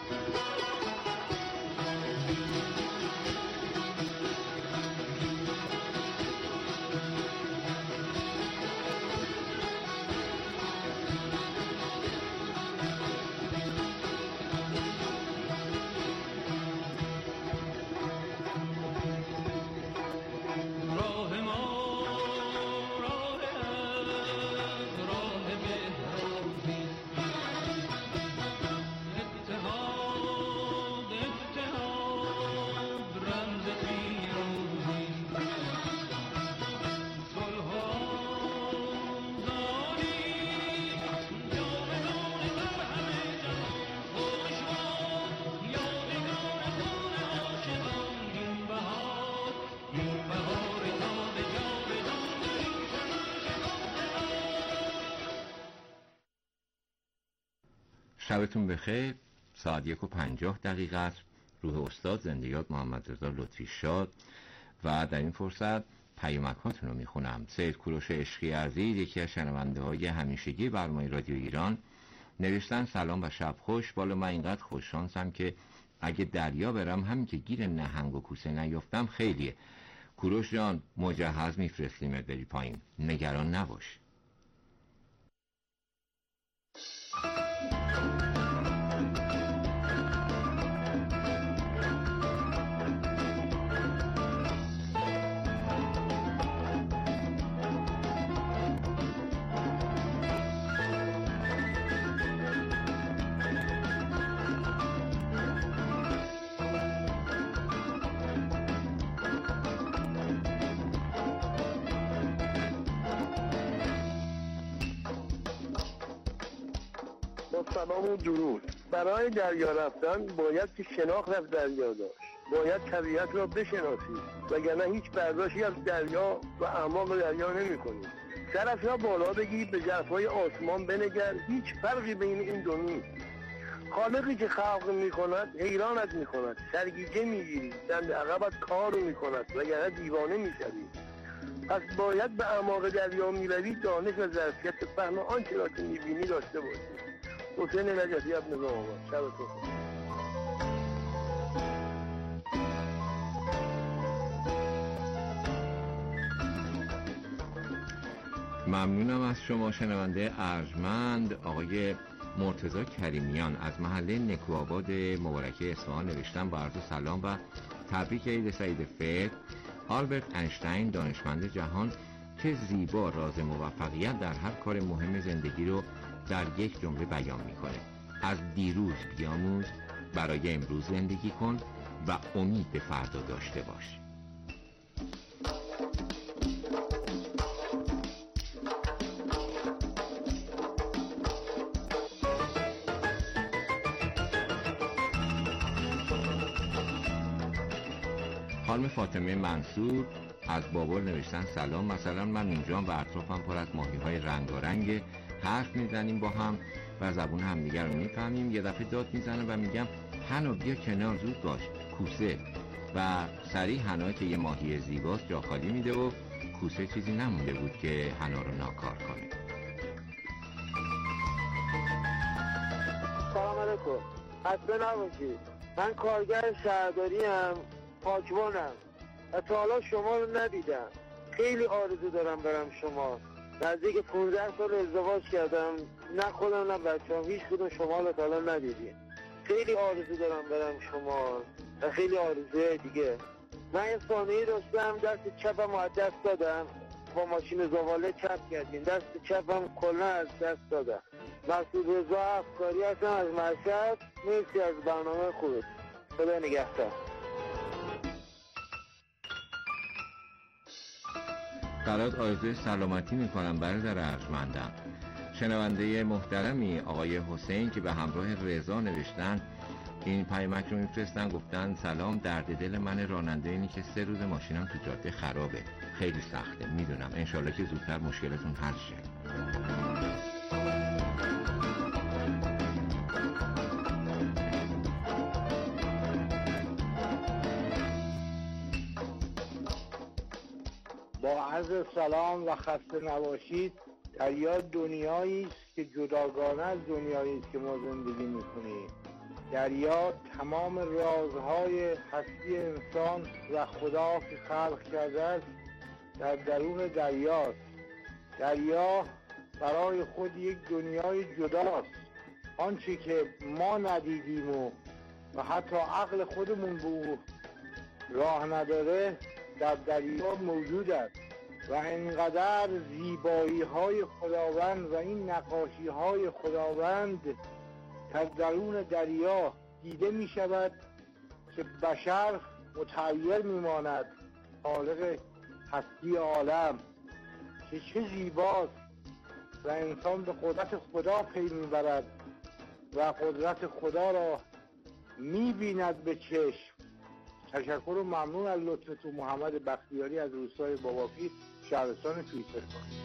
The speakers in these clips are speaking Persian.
شبتون بخیر. ساعت 1:50 است. روح استاد زنده یاد محمد رضا لطفی شاد و در این فرصت پیامک‌هاتون رو میخونم. سید کوروش عشقی عزیز، یکی از شنونده های همیشگی برنامه رادیو ایران، نوشتن سلام و شب خوش. بالا من اینقدر خوششانسم که اگه دریا برم همین که گیر نهنگ و کوسه نیفتم خیلیه. کوروش جان مجهز میفرستیم بری پایین، نگران نباش. سلام و درود. برای دریا رفتن باید که شناخت از دریا داشت، باید طبیعت را بشناسید، وگرنه هیچ برداشتی از دریا و اعماق دریا نمی کنید. سرت را بالا بگیر، به ژرفای آسمان بنگر، هیچ فرقی بین این دو نیست. خالقی که خلق می کند حیرانت می کند، سرگیجه می گیری، دند عقبت کار می کند، وگرنه دیوانه می شوی. پس باید به اعماق دریا می روی، دانش و ظرفیت فهم آنچه را که می بینی داشته باشی. حسین نجفی ابن آباد. شبتون خوش. ممنونم از شما شنونده ارجمند آقای مرتضی کریمیان از محله نکوآباد مبارکه اصفهان نوشتن با عرض سلام و تبریک عید سعید فطر. آلبرت اینشتین دانشمند جهان چه زیبا راز موفقیت در هر کار مهم زندگی رو در یک جمله بیان میکنه. از دیروز بیاموز، برای امروز زندگی کن و امید به فردا داشته باش. خانم فاطمه منصور از بابل نوشتن سلام، مثلا من اونجا و اطرافم پر از ماهی‌های رنگارنگ، حرف میزنیم با هم و زبون همدیگر رو میفهمیم. یه دفعه داد میزنه و میگم حنا بیا کنار، زود باش، کوسه. و سریع حنا که یه ماهی زیباست جا خالی میده و کوسه چیزی نمونده بود که حنا رو ناکار کنه. سلام علیکم. خسته نباشید. من کارگر شهرداری ام، پاکبانم و تا حالا شما رو ندیدم. خیلی آرزو دارم برم شما. نزدیک 15 سال ازدواج کردم، نه خودم نه بچه‌ام هیچ کدوم شما رو تا حالا ندیدیم. خیلی آرزو دارم برم شما و خیلی آرزوهای دیگه. من یه صانعی داشتم، دست چپم از دست دادم، با ماشین زباله چپ کردیم، دست چپم کلا از دست دادم. مسعود رضا افکاری هستم از مشهد. مرسی از برنامه خوبت. خدا نگهدار. برات آرزوی سلامتی میکنم برادر ارجمندم. شنونده محترمی آقای حسین که به همراه رضا نوشتن این پیامک رو میفرستن، گفتن سلام، درد دل من راننده اینی که 3 روز ماشینم تو جاده خرابه، خیلی سخته میدونم، انشالله که زودتر مشکلتون حل شه. با عرض سلام و خسته نباشید. دریا دنیایی است که جداگانه از دنیایی است که ما زندگی میکنیم. دریا تمام رازهای هستی انسان و خدا که خلق کرده است در درون دریاست. دریا برای خود یک دنیای جداست. آنچه که ما ندیدیم و حتی عقل خودمون به او راه نداره در دریا موجود است و انقدر زیبایی های خداوند و این نقاشی های خداوند در درون دریا دیده می شود که بشر متحیر می ماند. خالق هستی عالم که چه زیباست و انسان به قدرت خدا پی می برد و قدرت خدا را می بیند به چشم. تشکر و ممنون از لطفتون. محمد بختیاری از روستای باباپیر، شهرستان پیرسرخان.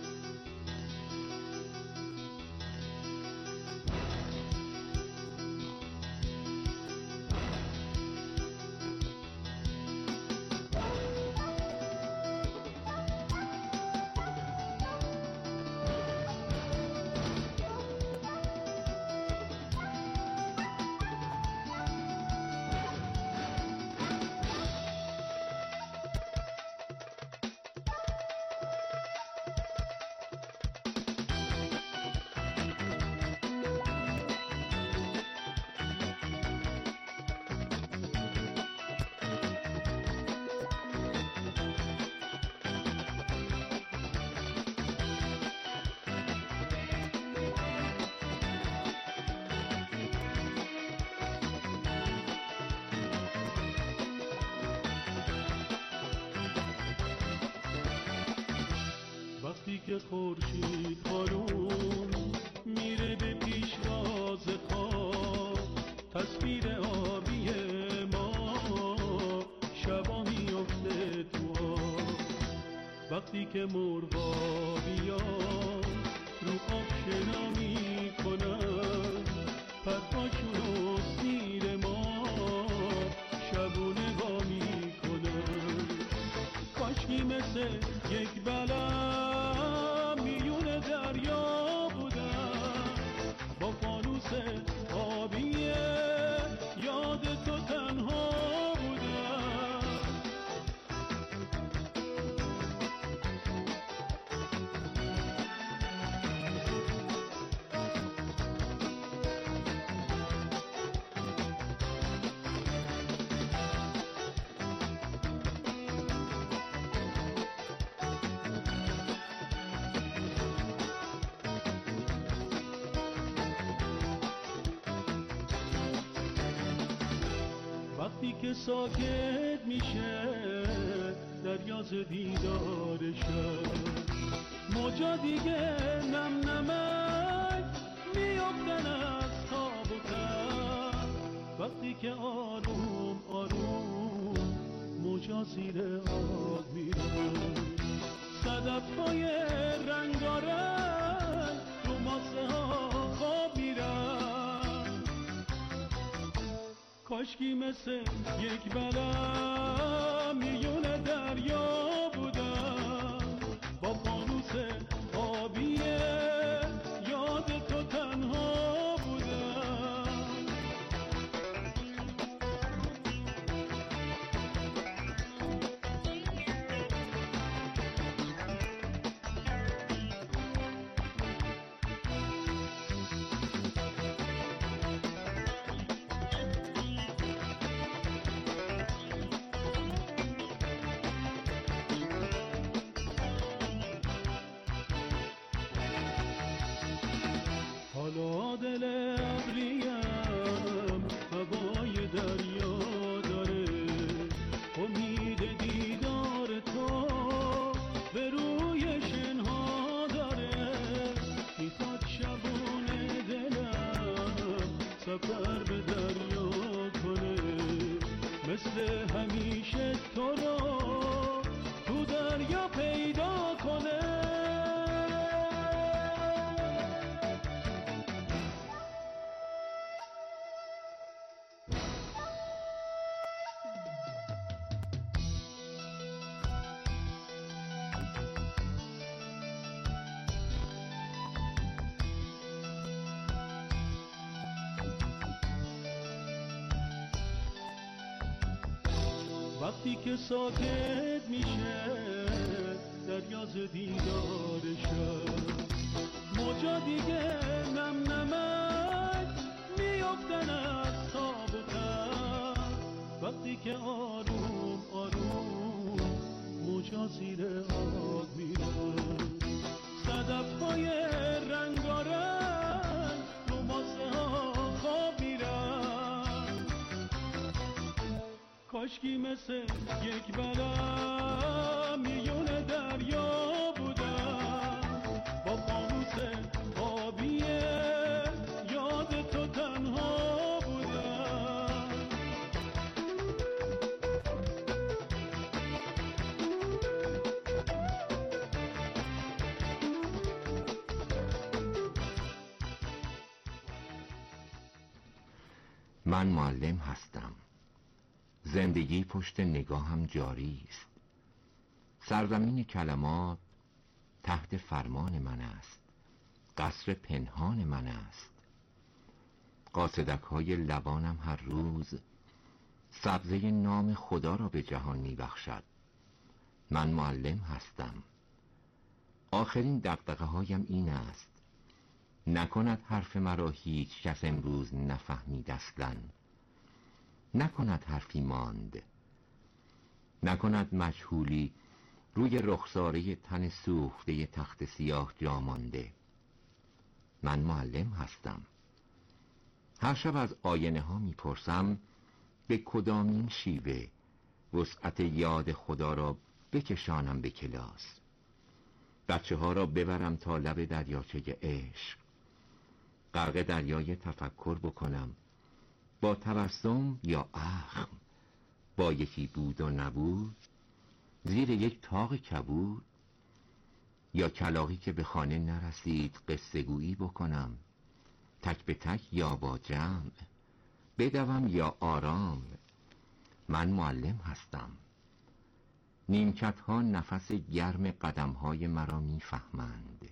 وقتی که خورشید خانوم میره به پیشواز خواب، تصویر آبی ما شبا میفته تو آب. وقتی که مرغا بیان رو آب شنا میکنن، پرهاشونو زیر ما شبونه وا میکنن. کاشکی مثل یک بلم میون دریا بودم، با فانوس آبی یاد تو تنها بودم. وقتی که ساکت میشه دریا ز دیدارشم، موجا دیگه نم نمک میافتن از خواب و تب. وقتی که آروم آروم موجا زیر آب میرن، صدف‌های رنگارنگ رو ماسه ها خواب میرن. کاشکی مثل یک بلم میون دریا بودم، با فانوس آبی یاد تو تنها بودم. حالا دل ابریم هوای دریا داره، امید دیدار تو به روی شنها داره. میخواد شبونه دلم سفر به دریا کنه، مثل همیشه تو رو تو دریا پیدا کنه. وقتی که ساکت میشه دریا ز دیدارشه، موجا دیگه نم نمک میافتن از تاب و تب، وقتی که آروم آروم موجا زیر آب میرن، صدف‌های رنگارنگ رو ماسه ها خواب میرن، کاشکی مثل یک برم میون دریا بودم، با فانوس آبی یاد تو تنها بودم. من معلم هستم، زندگی پشت نگاهم جاری است، سرزمین کلمات تحت فرمان من است، قصر پنهان من است، قاصدک های لبانم هر روز سبزه نام خدا را به جهان می بخشد. من معلم هستم، آخرین دغدغه هایم این است، نکند حرف مرا هیچ کس امروز نفهمید اصلاً، نکند حرفی ماند، نکند مجهولی روی رخساره تن سوخته تخت سیاه جا مانده. من معلم هستم، هر شب از آینه ها میپرسم به کدامین شیوه وسعت یاد خدا را بکشانم به کلاس، بچه ها را ببرم تا لب دریاچه عشق، غرق دریای تفکر بکنم، با تبسم یا اخم، با یکی بود و نبود، زیر یک طاق کبود، یا کلاغی که به خانه نرسید قصه گویی بکنم، تک به تک یا با جمع، بدوم یا آرام. من معلم هستم، نیمکت ها نفس گرم قدم های مرا میفهمند،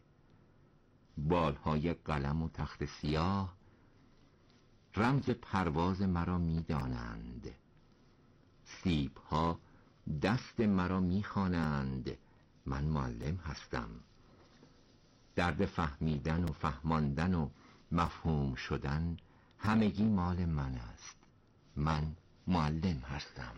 بالهای قلم و تخت سیاه رمز پرواز مرا میدانند، سیب ها دست مرا میخوانند. من معلم هستم، درد فهمیدن و فهماندن و مفهوم شدن همگی مال من است. من معلم هستم.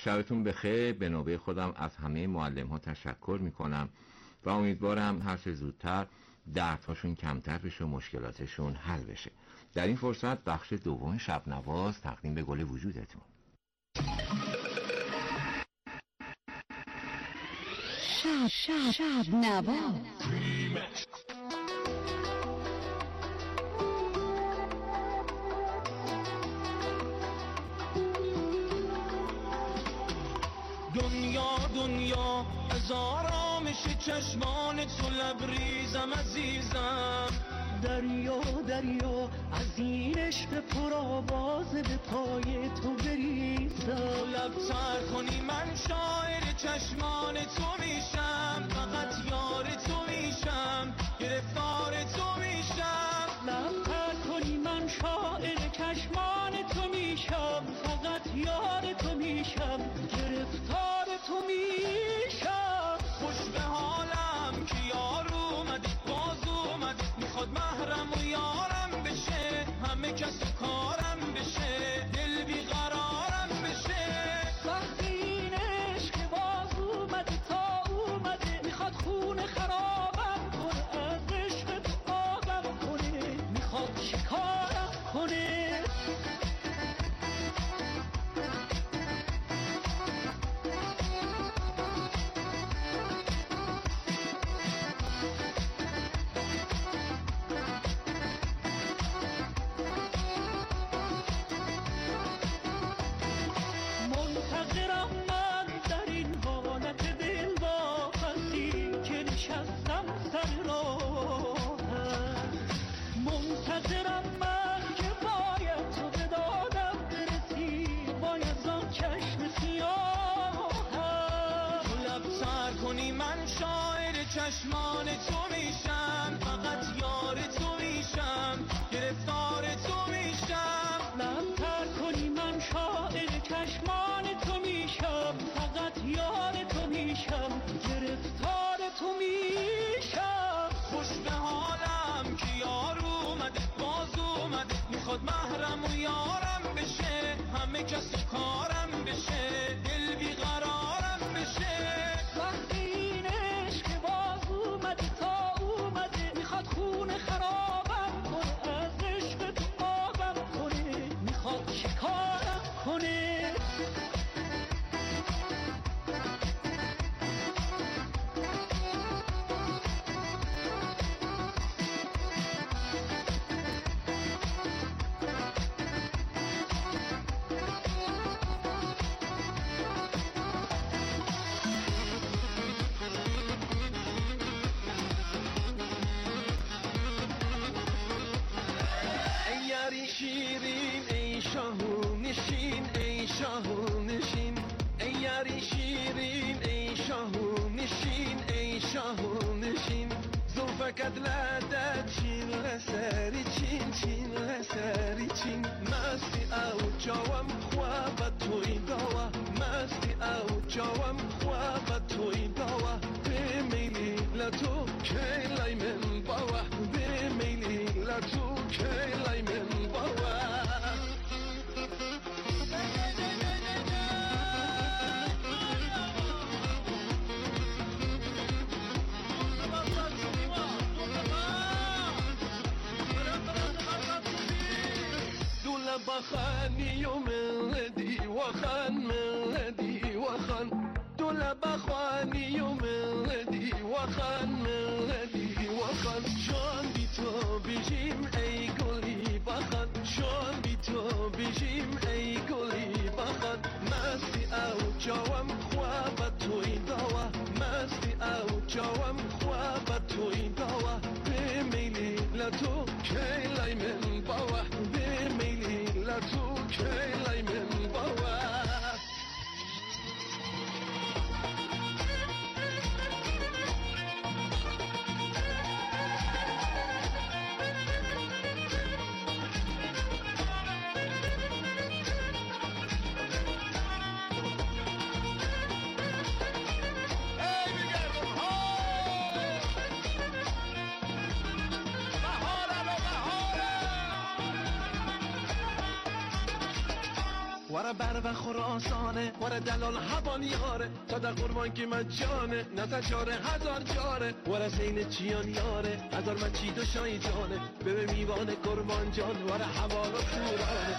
شبتون بخیر. به نوبه خودم از همه معلم ها تشکر میکنم و امیدوارم هر چه زودتر دردهاشون کمتر بشه و مشکلاتشون حل بشه. در این فرصت بخش دوم شب نواز تقدیم به گل وجودتون. شب نواز. دنیا از آرامش چشمان تو لبریزم عزیزم. دریا از این عشق پرآواز به پای تو بریزم. لب‌تر کنی من شاعر چشمان تو میشم، فقط یار تو میشم، گرفتار تو میشم. لب‌تر کنی من شاعر چشمان تو میشم، فقط یار تو میشم، گرفتار تو میشم. خوش به حالم که یار اومده، باز اومده، میخواد محرم و یارم بشه، همه کس کارم بشه، دل بیقرارم بشه. وقتی این عشق باز اومده تا اومده، میخواد خون خرابم کنه، از عشق تو آبم کنه، میخواد شکارم کنه. چشمان تو میشم، فقط یار تو میشم، گرفتار تو میشم. لب‌تر کنی من شاعر چشمان تو میشم، فقط یار تو میشم، گرفتار تو میشم. خوش به حالم که یار اومده، باز اومده، میخواد محرم و یارم بشه، همه کس کارم بشه، دل بیقرارم بشه. وقتی این عشق باز اومده تا اومده، میخواد خون خرابم کنه، از عشق تو آبم کنه، میخواد شکارم کنه. شیرین ای شاهو نشین، ای شاهو نشین، ای یاری شیرین ای شاهو نشین، ای شاهو نشین. زلفکت لدت چین لسری چین، چین لسری چین. مستی او جوام خواب توی دوا، مستی او جوام خواب توی دوا. بمیلی لتو کی لای من باوا، بمیلی لتو کی لای من باوا. بخانی و ملدی وخان، ملدی وخان. دول بخانی و ملدی وخان، ملدی وخان. شان بی تو بجیم ای گلی بخان، شان بی تو بجیم ای گلی بخان. مستی او جوام خواب توی دوا، مستی او جوام خواب توی دوا. بمیلی لتو کی لای من باوا، بمیلی لتو کی لای من باوا. ورا بر و خراسانه ورا دلال هوان یاره تا در قربان که من جانه نظر جاره هزار جاره ورا زین چیان یاره هزار من چی دو شایی جانه به میوان قربان جان ورا حوال و تورانه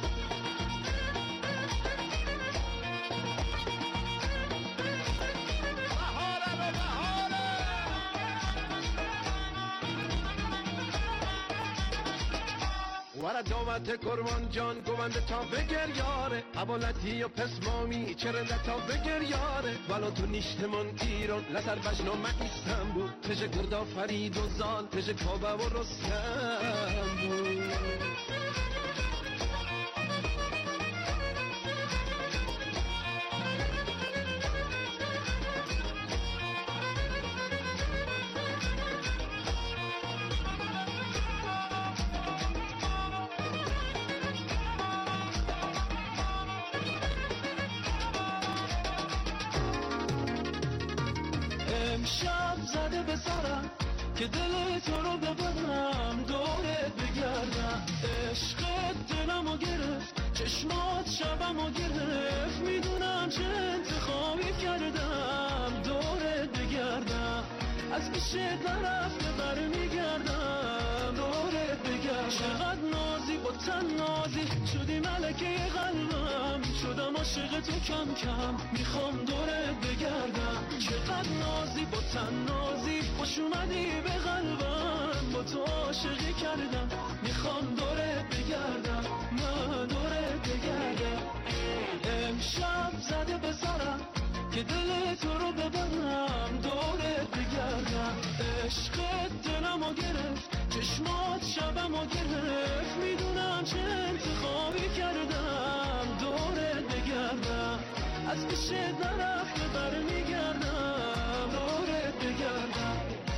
ورا دعوت قربان جان گوونده تا بگر یاره حوالتی و پسمامی چرنده تا بگر یاره ولو تو نیشتمان ایران لسر بجنا مکیستم بود تش گردا فرید و زال تش کابه و رستم بود امشب زده به سرم که دل تو رو ببرم دورت بگردم عشقت دلمو گرفت چشمات شبمو گرفت میدونم چه انتخابی کردم دورت بگردم از پیشت نرفته برمیگردم دورت بگردم چقدر نازی با تن نازی شدی ملکه قلبم شدم عاشق تو کم کم میخوام دورت بگردم چقدر نازی با تن نازی خوش اومدی به قلبم با تو عاشقی کردم میخوام دورت بگردم من دورت بگردم امشب زده به سرم که دل تو رو ببرم دورت بگردم عشقت دلمو گرفت چشمات شبمو گرفت میدونم چه انتخابی کردم دورت بگردم از پیشت نرفته برمیگردم دورت بگردم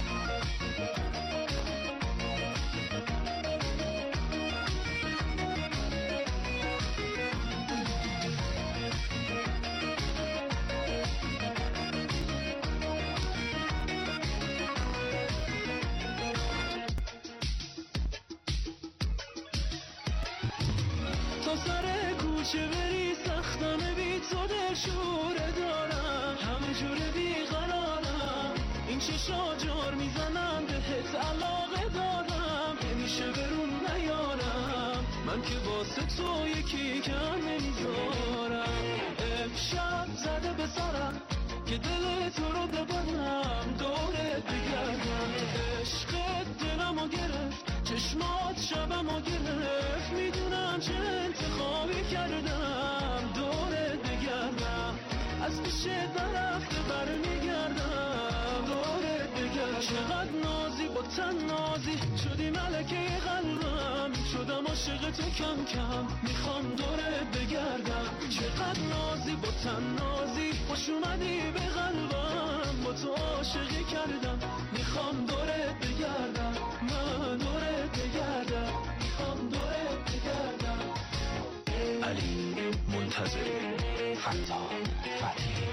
چه بری سختانه بی تو دل شوره دارم همه جوره بیقرارم این چشا جار میزنم بهت علاقه دارم نمیشه برون نیارم من که واسه تو یکی کم نمیذارم امشب زده به سرم که دل تو رو ببرم دورت بگردم عشقت دلمو گرفت چشمات شبمو گرفت میدونم چه انتخابی کردم دورت بگردم از پیشت نرفته برمیگردم دورت بگردم چقدر نازی با تن نازی شدی ملکه قلبم شدم عاشق تو کم کم میخوام دورت بگردم چقدر نازی با تن نازی خوش اومدی به قلبم با تو عاشقی کردم میخوام دورت بگردم من دورت بگردم میخوام دورت بگردم علی منتظر فتا فتحی.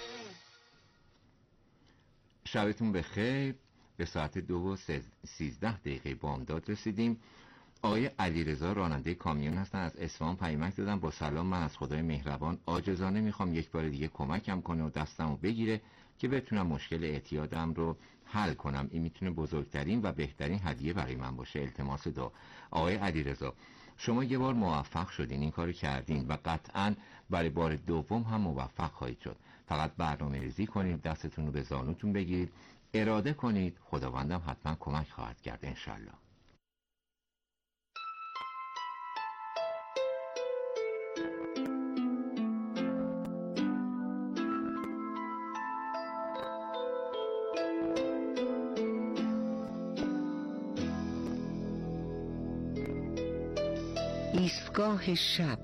شبتون بخیر. به ساعت 2:13 بامداد رسیدیم. آقای علیرضا راننده کامیون هستن، از اصفهان پیامک دادن با سلام، من از خدای مهربان عاجزانه میخوام یک بار دیگه کمکم کنه و دستمو بگیره که بتونم مشکل اعتیادم رو حل کنم. این میتونه بزرگترین و بهترین هدیه برای من باشه. التماس دعا. آقای علیرضا، شما یه بار موفق شدین، این کارو کردین و قطعاً برای بار دوم هم موفق خواهید شد. فقط برنامه‌ریزی کنید، دستتون رو به زانوتون بگیرید، اراده کنید، خداوندم حتما کمک خواهد کرد انشالله. ایستگاه شب.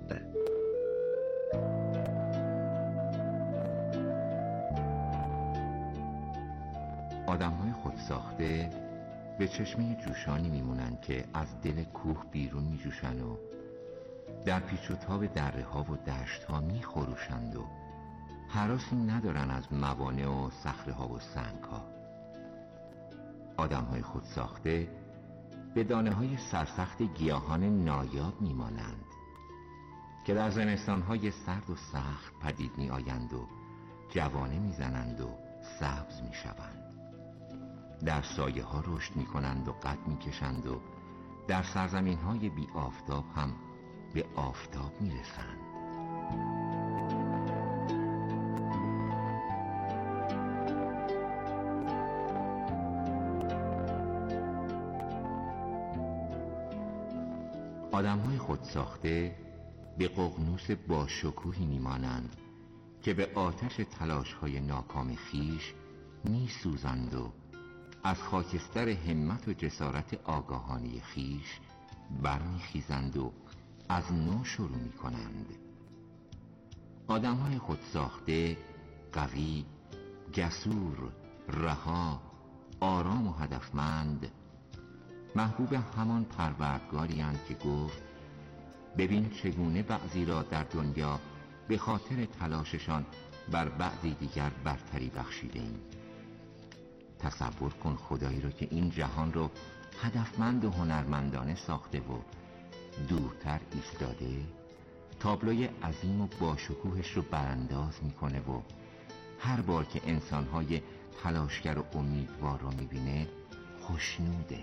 آدم‌های خودساخته به چشمه جوشانی میمونن که از دل کوه بیرون میجوشن و در پیچ و تاب دره ها و دشت ها میخروشند و هراسی ندارن از موانع و صخره ها و سنگ ها. آدم‌های خودساخته به دانه های سرسخت گیاهان نایاب میمانند که در زمستان‌های سرد و سخت پدید می‌آیند و جوانه می‌زنند و سبز می‌شوند. در سایه‌ها رشد می‌کنند و قد می‌کشند و در سرزمین‌های بی آفتاب هم به آفتاب می‌رسند. آدم‌های خودساخته به ققنوس باشکوهی می‌مانند که به آتش تلاش‌های ناکام خویش می‌سوزند و از خاکستر همت و جسارت آگاهانه خویش برمیخیزند و از نو شروع می‌کنند. آدم‌های خودساخته قوی، جسور، رها، آرام و هدفمند محبوب همان پروردگاری‌اند که گفت ببین چگونه بعضی را در دنیا به خاطر تلاششان بر بعضی دیگر برتری بخشیده‌ایم. تصور کن خدایی رو که این جهان رو هدفمند و هنرمندانه ساخته و دورتر ایستاده، تابلوی عظیم و باشکوهش رو برانداز میکنه و هر بار که انسان‌های تلاشگر و امیدوار رو میبینه خوشنوده.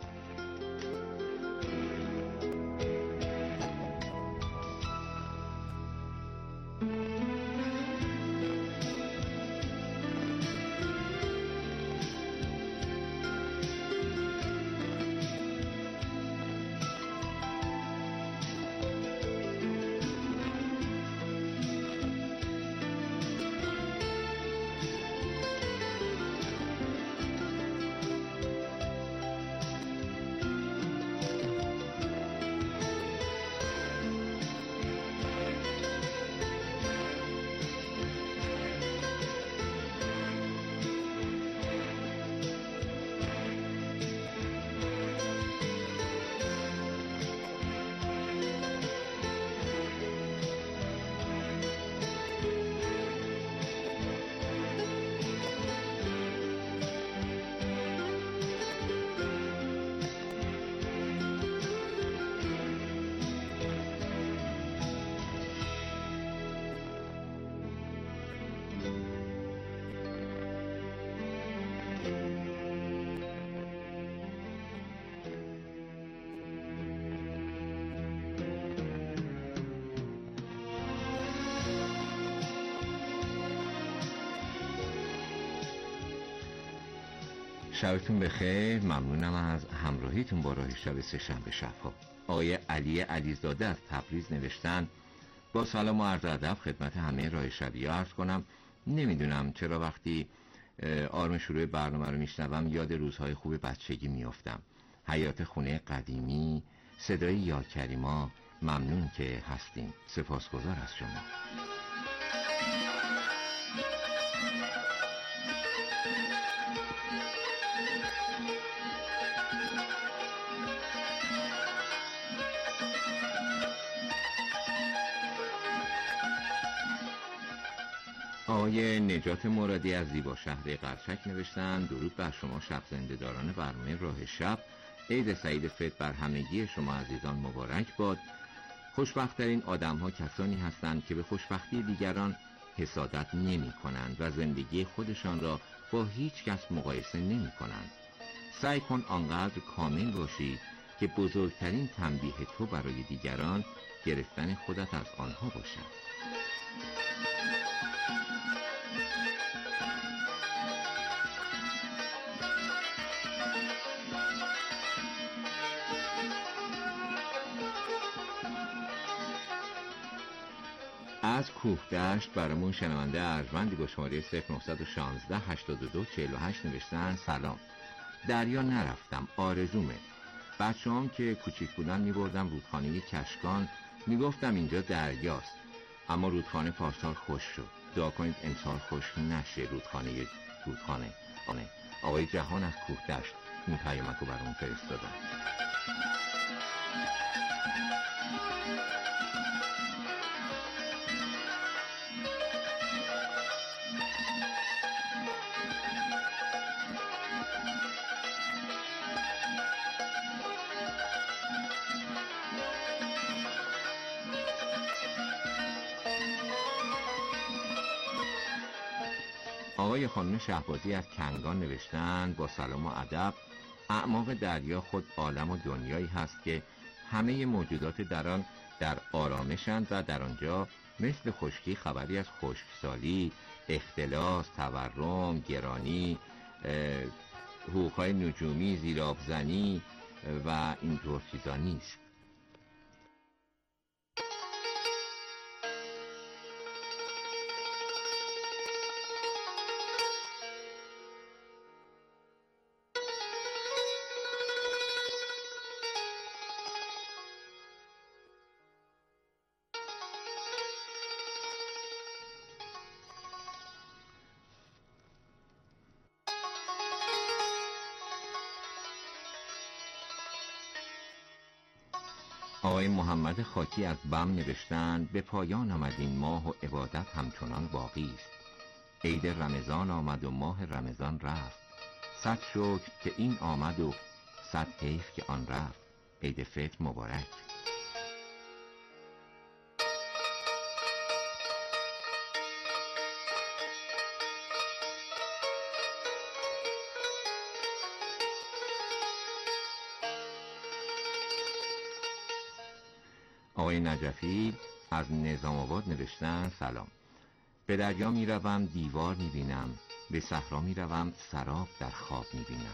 شبتون بخیر. ممنونم از همراهیتون با راه شب سه‌شنبه شب‌ها. آقای علی علیزاده از تبریز نوشتن با سلام و عرض ادب خدمت همه راه شبی عرض کنم نمیدونم چرا وقتی آرم شروع برنامه رو میشنوم یاد روزهای خوب بچگی میافتم. حیات خونه قدیمی، صدای یا کریما. ممنون که هستین. سپاسگزار از شما. آقای نجات مرادی از زیبا شهر قرچک نوشتن درود بر شما شب زنده‌داران برنامه راه شب. عید سعید فطر بر همگی شما عزیزان مبارک باد. خوشبخت‌ترین آدم‌ها کسانی هستند که به خوشبختی دیگران حسادت نمی‌کنند و زندگی خودشان را با هیچ کس مقایسه نمی‌کنند. سعی کن آنقدر کامل باشی که بزرگترین تنبیه تو برای دیگران گرفتن خودت از آنها باشد. از کوهدشت برامون شنونده ارجمندی با شماره 0916 82 48 نوشتن سلام. دریا نرفتم، آرزومه. بچه‌هام که کوچیک بودن می‌بردم رودخانه کشکان، میگفتم اینجا دریاست، اما رودخانه پارسال خشک شد. دعا کنید امسال خشک نشه رودخانه. آقای جهان از کوهدشت این پیامک رو برامون فرستادن. آقای خانم شهبازی از کنگان نوشتند با سلام و ادب: اعماق دریا خود عالم و دنیایی هست که همه موجودات در آن در آرامشند و در آنجا مثل خشکی خبری از خشکسالی، اختلاس، تورم، گرانی، حقوق‌های نجومی، زیرآبزنی و اینطور چیزا نیست. آقای محمد خاکی از بم نوشتند: به پایان آمد این ماه و عبادت همچنان باقی است. عید رمضان آمد و ماه رمضان رفت. صد شکر که این آمد و صد حیف که آن رفت. عید فطر مبارک. آقای نجفی از نظام آباد نوشتن: سلام. به دریا می روم دیوار می بینم، به صحرا می روم سراب در خواب می بینم.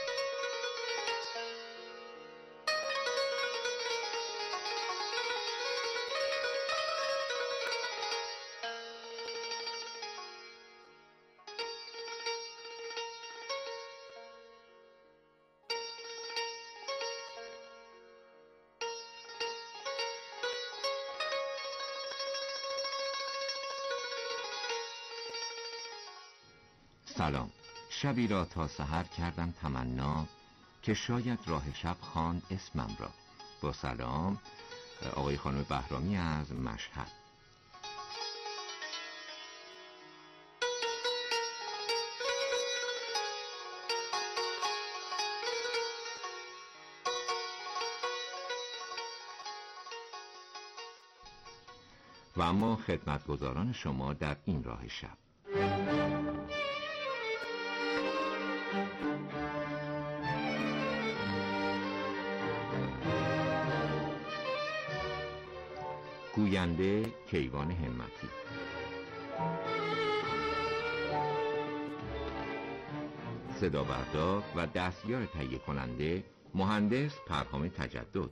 سلام. شبی را تا سحر کردم تمنا، که شاید راه شب خواند اسمم را. با سلام، آقای خانم بهرامی از مشهد. و اما خدمتگزاران شما در این راه شب. گوینده کیوان همتی، صدا بردار و دستیار تهیه کننده مهندس پرهام تجدد.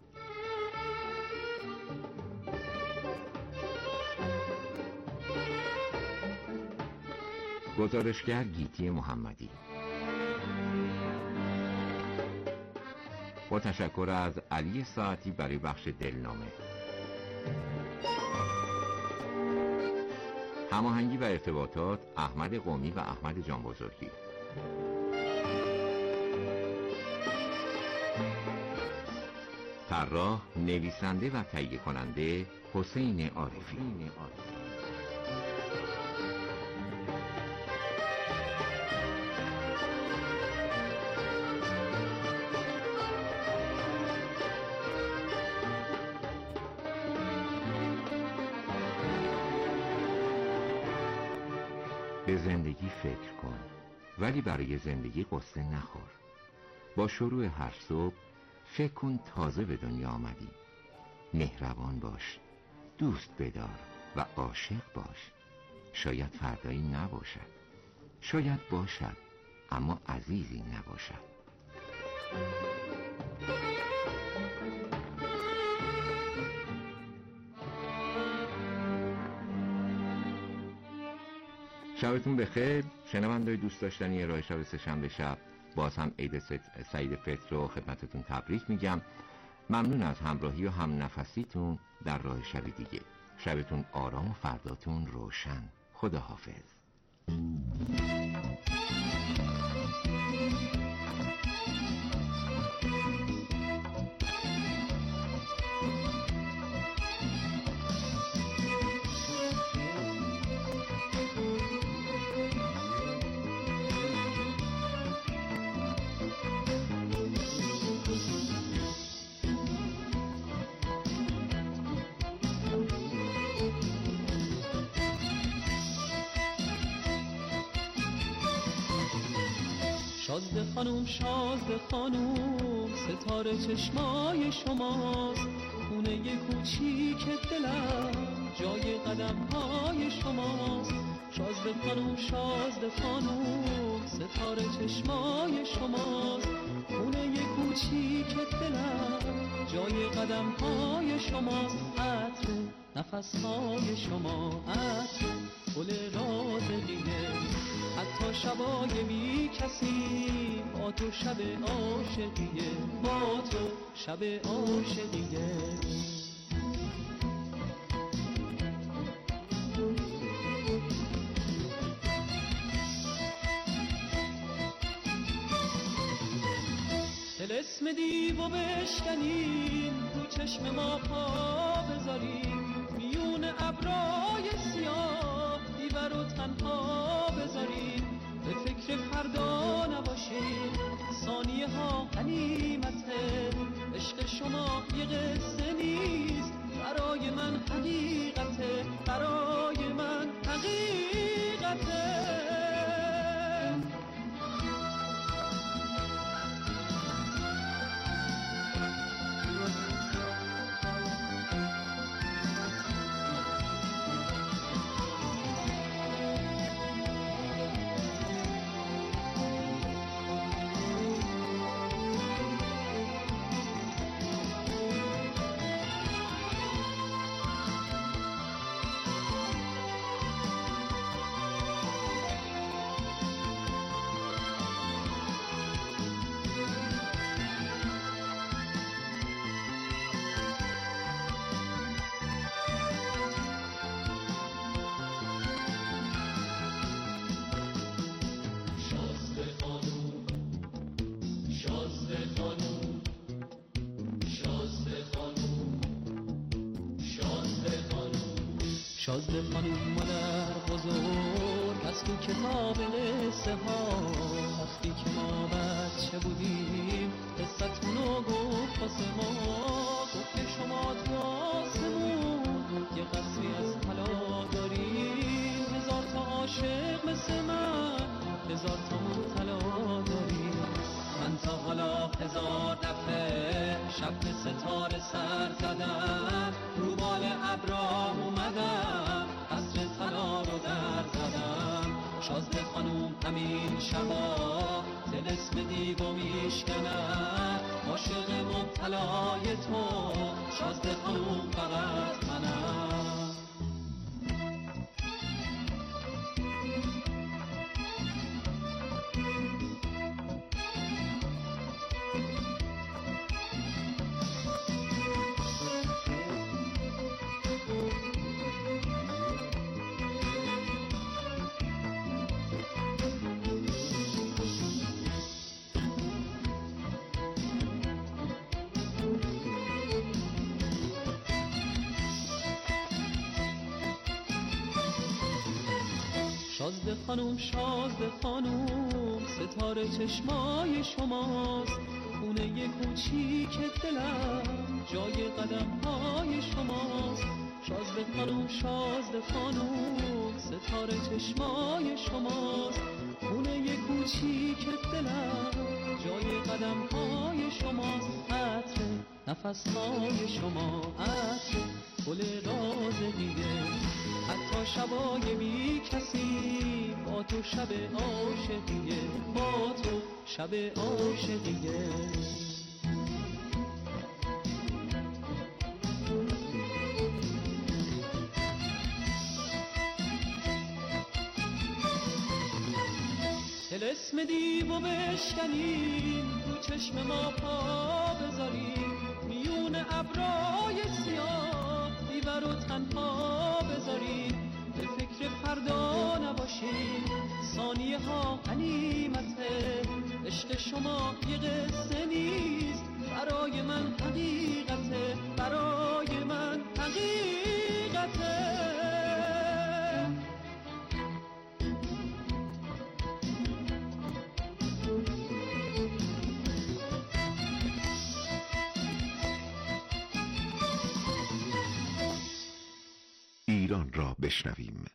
گزارشگر گیتی محمدی. با تشکر از علی ساعتی برای بخش دلنامه. هماهنگی و ارتباطات احمد قومی و احمد جانبزرگی. طراح، نویسنده و تهیه کننده حسین عارفی. به زندگی فکر کن، ولی برای زندگی قصه نخور. با شروع هر صبح فکر کن تازه به دنیا آمدی. مهربان باش، دوست بدار و عاشق باش. شاید فردایی نباشد، شاید باشد، اما عزیزی نباشد. شبتون بخیر. شنونده‌های دوست داشتنی ارائه شب سه‌شنبه شب، باز هم عید سعید فطر رو خدمتتون تبریک میگم. ممنون از همراهی و هم نفسیتون در راه شب دیگه. شبتون آرام و فرداتون روشن. خداحافظ. شازده خانوم ستاره چشمای شماست، خونه کوچیک دلم جای قدم‌های شماست. شازده خانوم ستاره چشمای شماست، خونه کوچیک دلم جای قدم‌های شماست. عطر نفس‌های شما، عطر گل رازقیه، حتی شبای بی کسی با تو شب عاشقیه، با تو شب عاشقیه. طلسم دیو بشکنیم، رو چشم ما پا بذاریم، میون ابرای سیاه دیور رو تنها بذاریم. به فکر فردا نباشیم، ثانیه ها غنیمته، عشق شما یه قصه نیست، برای من حقیقته، برای من حقیقته. شازده خانوم مادر بزرگ از تو کتاب قصه ها، وقتی که ما بچه بودیم قصتونو گفت واسه ما، گفت که شما تو آسمون یه قصری از طلا داریم، 1000 تا عاشق مثل من 1000 تا طلا داریم. من تا حالا 1000 دفعه شب به ستاره سر زدم، رو بال ابرا اومدم، قصر طلا رو در زدم. شازده خانوم همین شبا طلسم دیو میشکنم، عاشق مبتلای تو شازده خانوم فقط منم. شازده خانوم ستاره چشمای شماست، خونه کوچیک دلم جای قدم‌های شماست. شازده خانوم ستاره چشمای شماست، خونه کوچیک دلم جای قدم‌های شماست. عطر نفس‌های شما، عطر گل رازقیه، حتی شبای بی کسی با تو شب عاشقیه، با تو شب عاشقیه. طلسم دیو بشکنیم، رو چشم ما پا بذاریم، میون ابرای سیاه دیور رو تنها بذاریم. به فکر فردا نباشیم، ثانیه ها غنیمته، عشق شما یه قصه نیست، برای من حقیقته، برای من حقیقته. ایران را بشنویم.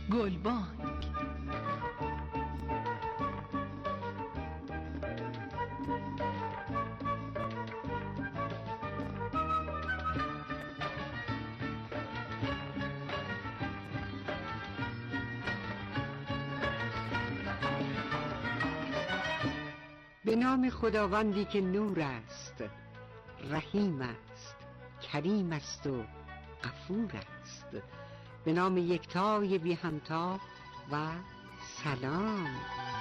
گلبانگ. به نام خداوندی که نور است، رحیم است، کریم است و غفور است. به نام یکتای بی همتا و سلام.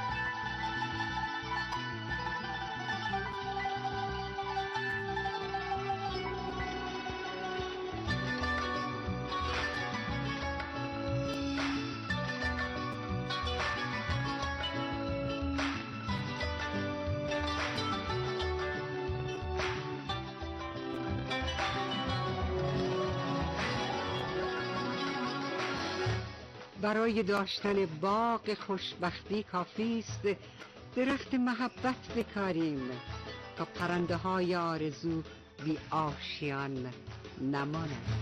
برای داشتن باغ خوشبختی کافی است درخت محبت بکاریم تا پرنده های آرزو بی آشیان نمانند.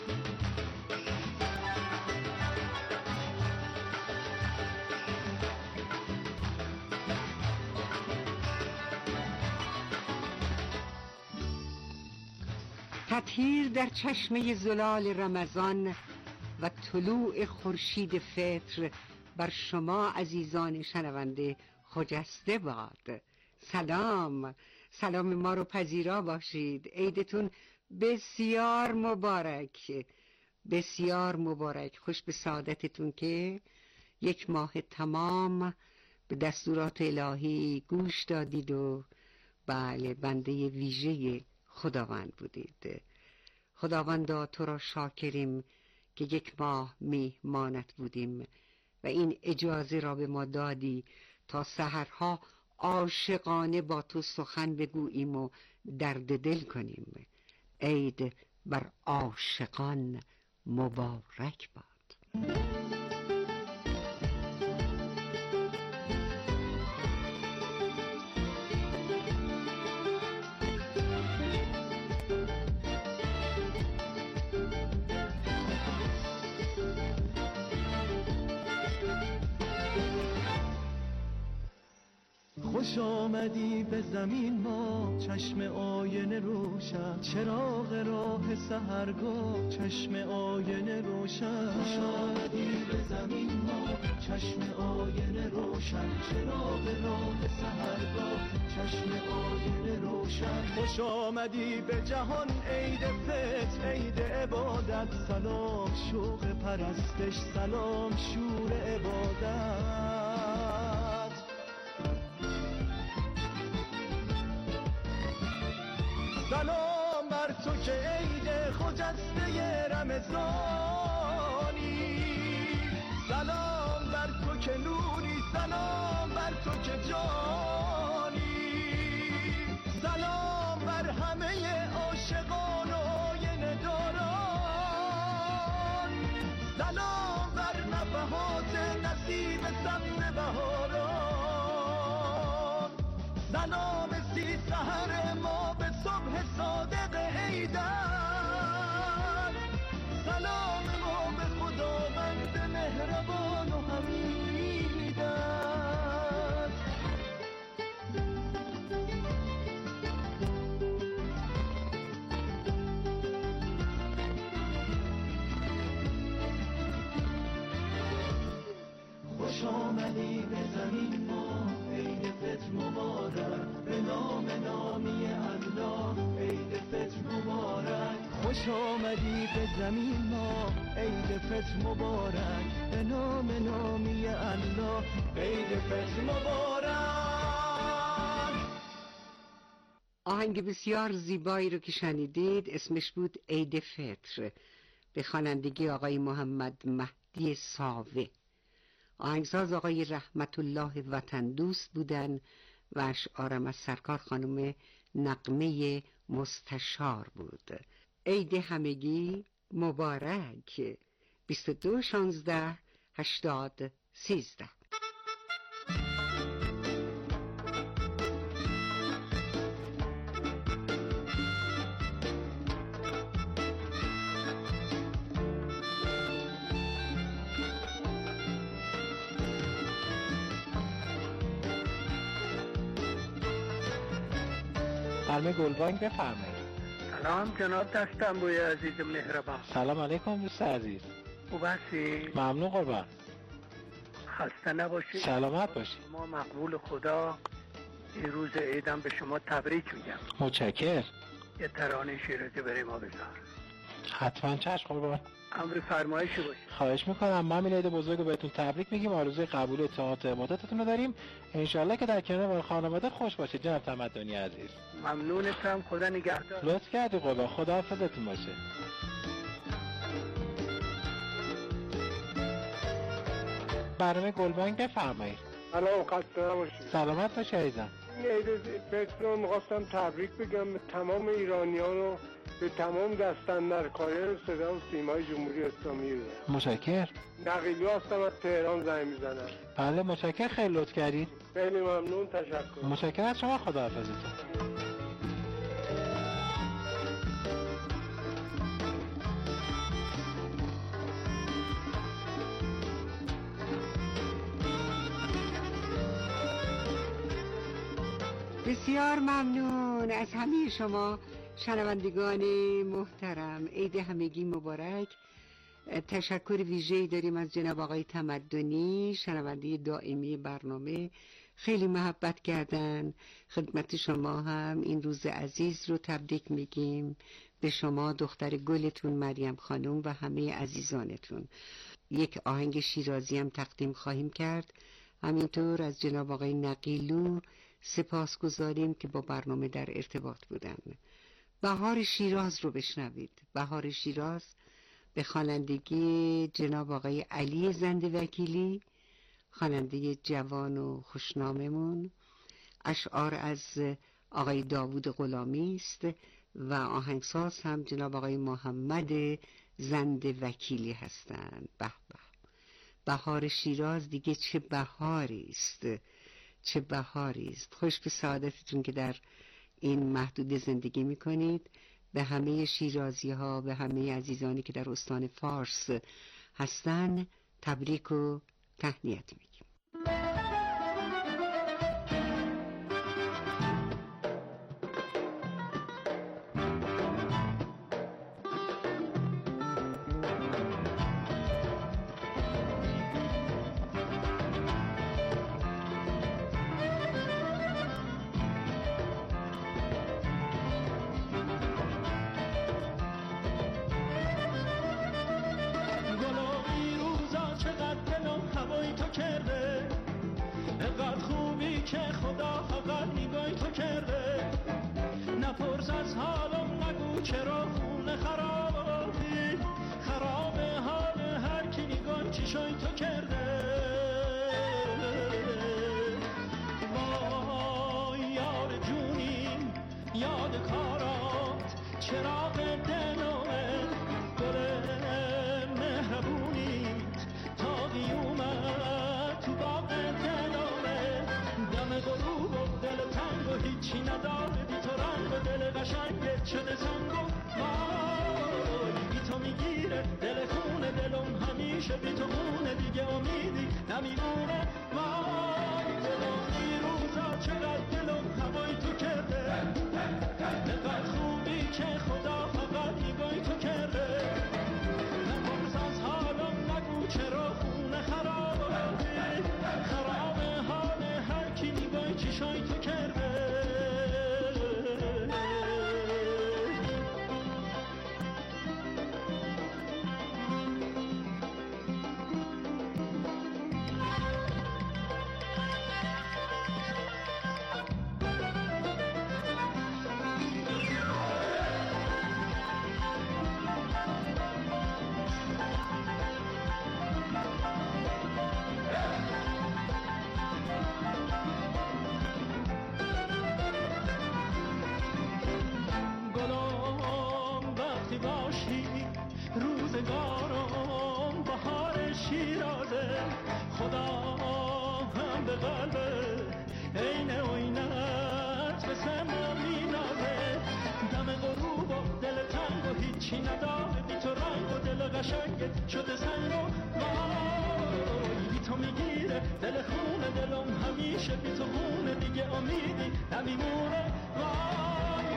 تطهیر در چشمه زلال رمضان و طلوع خورشید فطر بر شما عزیزان شنونده خجسته باد. سلام، سلام ما رو پذیرا باشید. عیدتون بسیار مبارک، بسیار مبارک. خوش به سعادتتون که یک ماه تمام به دستورات الهی گوش دادید و بله بنده ویژه خداوند بودید. خداوندا تو را شاکریم که یک ماه میهمانت بودیم و این اجازه را به ما دادی تا سحرها عاشقانه با تو سخن بگوییم و درد دل کنیم. عید بر عاشقان مبارک باد. خوش آمدی به زمین ما، چشم آینه روشن، چراغ راه سحرگاه، چشم آینه روشن. خوش آمدی به زمین ما، چشم آینه روشن، چراغ راه سحرگاه، چشم آینه روشن. خوش آمدی به جهان عید فطر، عید عبادت، سلام شوق پرستش، سلام شور عبادت. سلام بر تو که عید خجسته رمضانی، سلام بر تو که نوری، سلام بر تو که جانی، سلام بر همه عاشقان و آینه داران، سلام بر نفحات نسیم سبز بهاران، سلام سی سحر ما به صبح صادق عیدن، سلام ما به خداوند مهربان و حمیدن. خوش آمدی به زمین ما، عید فطر مبارک، به نام نامی الله، عید فطر مبارک. خوش آمدی به زمین ما، عید فطر مبارک، به نام نامی الله، عید فطر مبارک. آهنگ بسیار زیبایی رو که شنیدید اسمش بود عید فطر، به خوانندگی آقای محمد مهدی ساوه. آهنگساز آقای رحمت الله وطن دوست بودن و اشعارم از سرکار خانم نغمه مستشار بود. عید همگی مبارک. 22/16/80-13. خانم گلبانگ بفرمایید. سلام جناب دستنبوی عزیز مهربان. سلام علیکم دوست عزیز. خوب هستی؟ ممنون قربان. خسته نباشید. سلامت باشید. ما مقبول خدا. این روز عیدم به شما تبریک میگم. متشکرم. یه ترانه شیرازی برای ما بذار. حتما چشم قربان. امر فرمایشی باشه. خواهش میکنم. ما میلاد بزرگ رو بهتون تبریک میگیم. آرزوی قبول اتحاد مدتتون رو داریم. انشالله که در کنار خانواده خوش باشید جناب تمدنی عزیز. ممنونتم. خدا نگهدار. لطف کردی قربان. خدا حافظتون باشه. برنامه گلبانگ بفرمایید. سلام، خسته نباشید. سلامت باشه عزیزم. این عید فطر رو می‌خواستم تبریک بگم به تمام ایرانیان و به تمام دستاندرکاران صدا و سیمای جمهوری اسلامی ایران. متشکرم. نقیلی هستم از تهران زنگ میزنم. بله متشکرم. خیلی لطف کردید. خیلی ممنون. تشکر. متشکرم از شما. خدا حافظتون. بسیار ممنون از همه شما شنوندگان محترم. عید همگی مبارک. تشکر ویژه‌ای داریم از جناب آقای تمدنی، شنونده دائمی برنامه. خیلی محبت کردن. خدمت شما هم این روز عزیز رو تبریک میگیم، به شما دختر گلتون مریم خانم و همه عزیزانتون. یک آهنگ شیرازی هم تقدیم خواهیم کرد. همینطور از جناب آقای نقیلو سپاس گذاریم که با برنامه در ارتباط بودن. بهار شیراز رو بشنوید. بهار شیراز به خوانندگی جناب آقای علی زنده وکیلی، خواننده جوان و خوشناممون. اشعار از آقای داوود غلامی است و آهنگساز هم جناب آقای محمد زنده وکیلی هستند. به به، بهار شیراز دیگه چه بهاری است، چه بهاری است. خوش به سعادتتون که در این محدوده زندگی میکنید. به همه شیرازی ها، به همه عزیزانی که در استان فارس هستن تبریک و تهنیت میگیم. روزگارم بهار شیرازه، خدا هم به قلب عین عینت به سما مینازه. دم غروب و دل تنگ و هیچی نداره بی تو رنگ و دل قشنگت شده سنگ و وای بی تو میگیره دل خونه دلم همیشه بی تو خونه دیگه امیدی نمیمونه. وای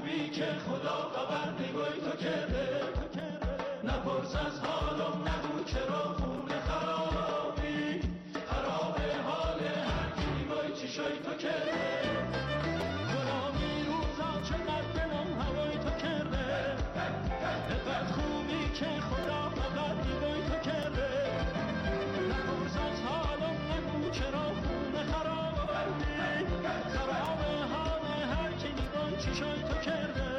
خوبی که خدا خبر نگوی تو کرده نپرس از حالم نگو چرا خونه خرابی خراب حال هر کی نگوی چی شوی تو کرده غلامی روزا چقدر دلم هوای تو کرده نقدر خوبی که خدا خبر نگوی تو کرده نپرس از حالم نگو چرا خونه خرابی خراب حال هر کی نگوی چی شوی تو کرده.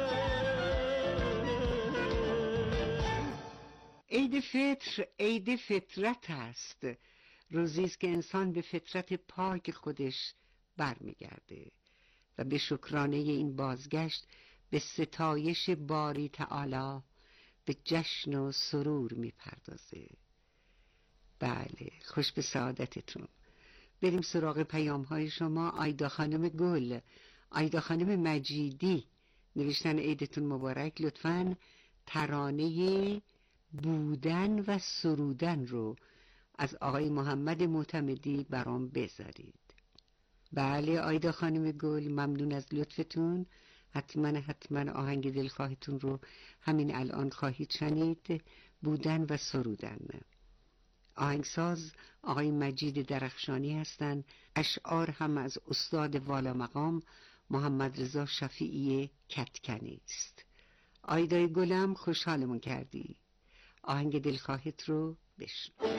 عید فطر عید فطرت است، روزی است که انسان به فطرت پاک خودش برمیگرده و به شکرانه این بازگشت به ستایش باری تعالی به جشن و سرور میپردازه. بله، خوش به سعادتتون. بریم سراغ پیام های شما. آیدا خانم گل، آیدا خانم مجیدی نوشتن عیدتون مبارک، لطفاً ترانه بودن و سرودن رو از آقای محمد معتمدی برام بذارید. بله آیدا خانم گل، ممنون از لطفتون. حتما آهنگ دلخواهتون رو همین الان خواهید شنید. بودن و سرودن. آهنگساز آقای مجید درخشانی هستند. اشعار هم از استاد والا مقام محمد رضا شفیعی کتکنی است. آیدای گلم خوشحالمون کردی. آهنگ دلخواهت رو بشنو.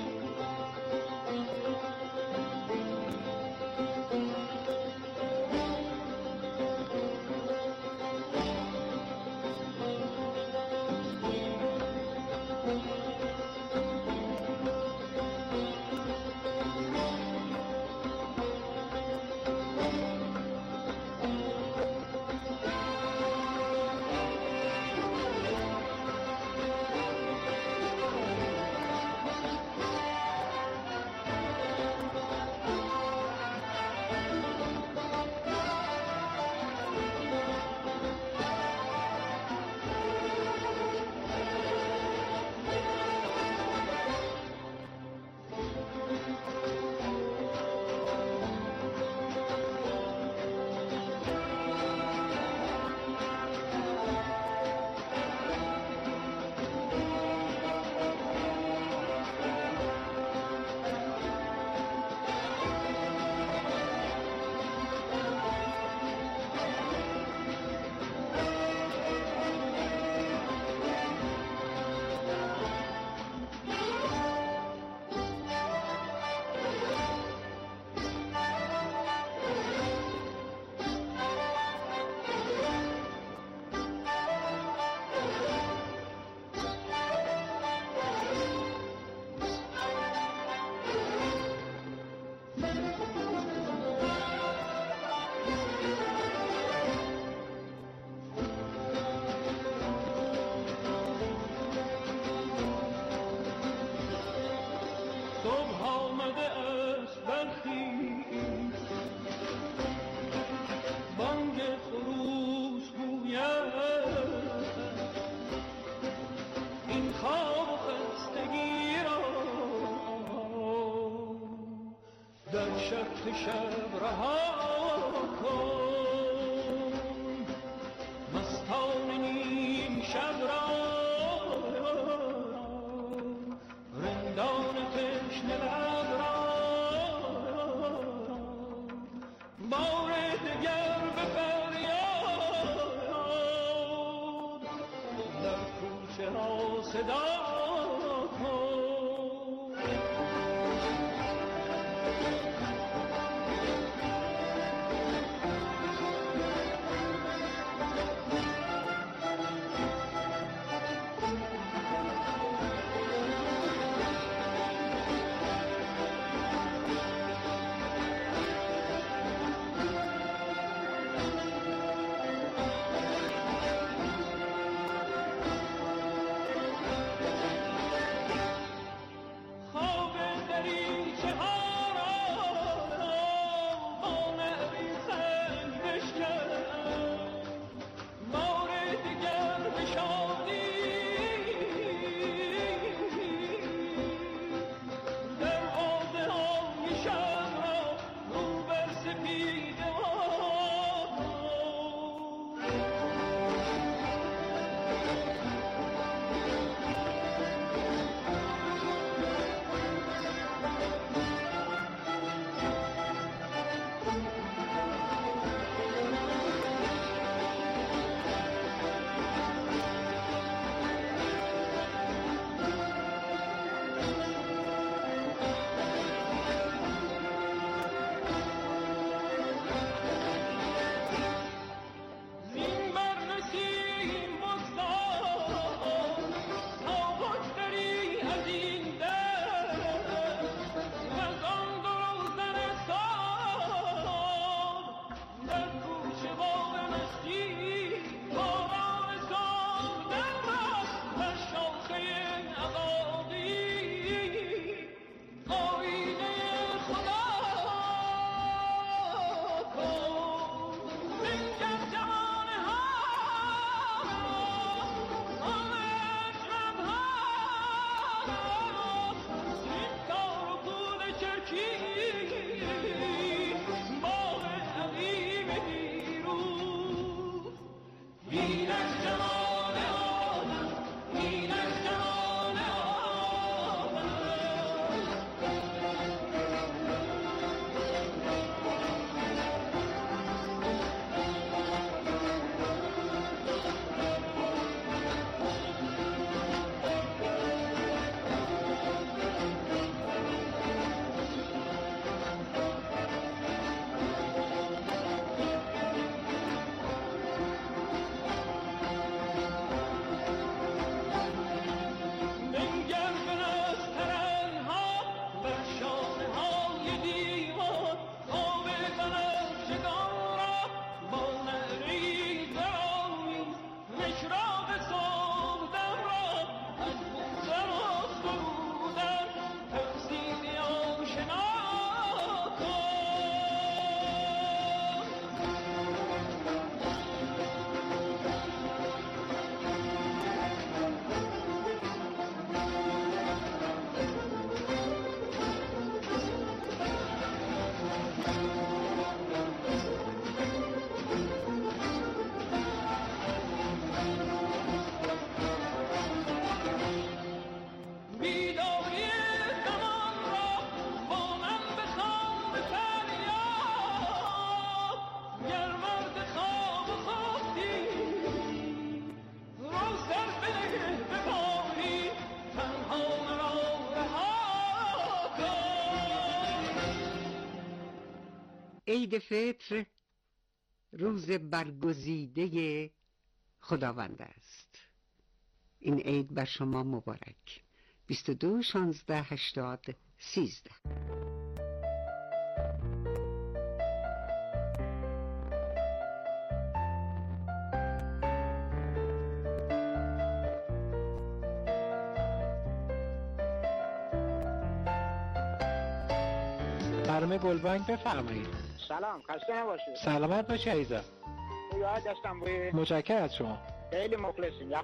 شب رها کن مستان نیم شب را رندان تشنه لب را بار دگر به فریاد در کوچه ها صدا کن. عید فطر روز برگزیده خداوند است. این عید بر شما مبارک. 22/16/80-13. خانم گلبانگ بفرمایید. سلام، خسته نباشید. سلامت باشی عزیزم. یاد دستم بوی. متشکرم از شما. خیلی مخلصیم.